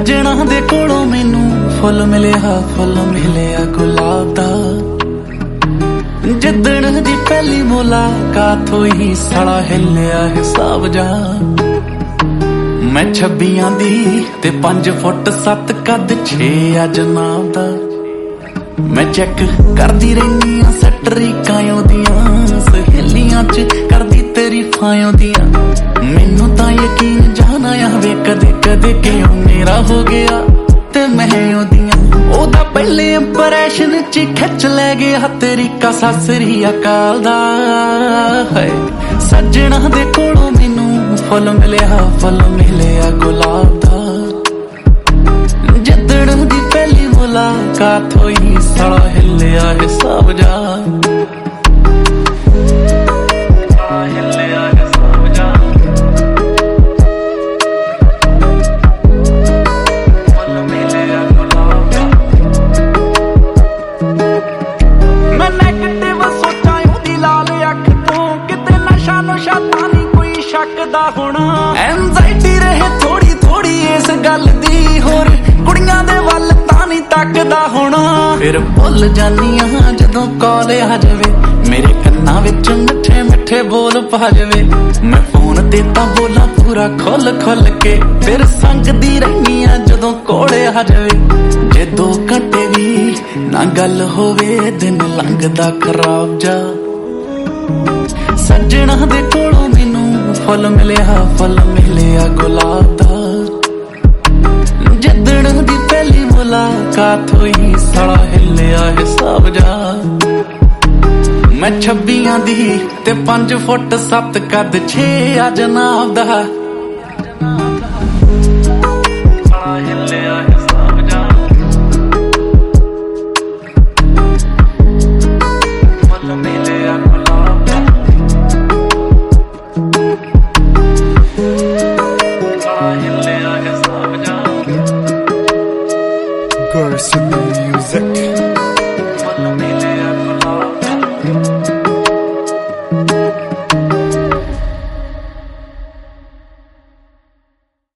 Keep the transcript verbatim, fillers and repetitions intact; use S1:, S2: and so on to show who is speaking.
S1: सजना दे कोलों मैनू फुल मिलिया फुल मिलिया गुलाब दा जिदण दी पहली मुलाकात होई साला हिलिया हिसाब जा मैं छब्बियां दी ते पंज फुट सत्त कद छे अज नाम दा मैं चेक करदी रही हाँ सटरीकां दियां सहेलियां च करदी तेरी फायों दियां मैनू तां यकीन जाना आवे कदे कदे कि मेरा हो गया ते मैं ओदियां ओदा पहले इंप्रेशन च खिच लै गया तेरी कसा सरी अकाल दा है सजना दे कोलों मैनू फुल मिलिया फुल मिलिया गुलाब दा जिदण दी पहली मुलाकात होई साला हिलिया हिसाब जा एंजाइटी रहे थोड़ी थोड़ी इस गल दी होर कुड़ियां दे वल तां नहीं तकदा होना फिर भुल जानी हाँ जदों कॉल आ जावे मेरे कन्नां विच मिठे मिठे बोल पा जावे मैं फोन ते तां बोला पूरा खुल खुल के फिर संगदी रहनी हाँ जदों कोले आ जावे जे दो घंटे भी ना गल होवे दिन लंघदा खराब जा सजना दे कोलों मैनू फुल मिलिया फुल मिलिया गुलाब दा जिदण दी पहली मुलाकात होई साला हिलिया हिसाब जा मैं छब्बियां दी ते पंज फुट सत्त कद छे अज नाम दा साला हिलिया हिसाब जा फुल मिलिया
S2: Girls in the music.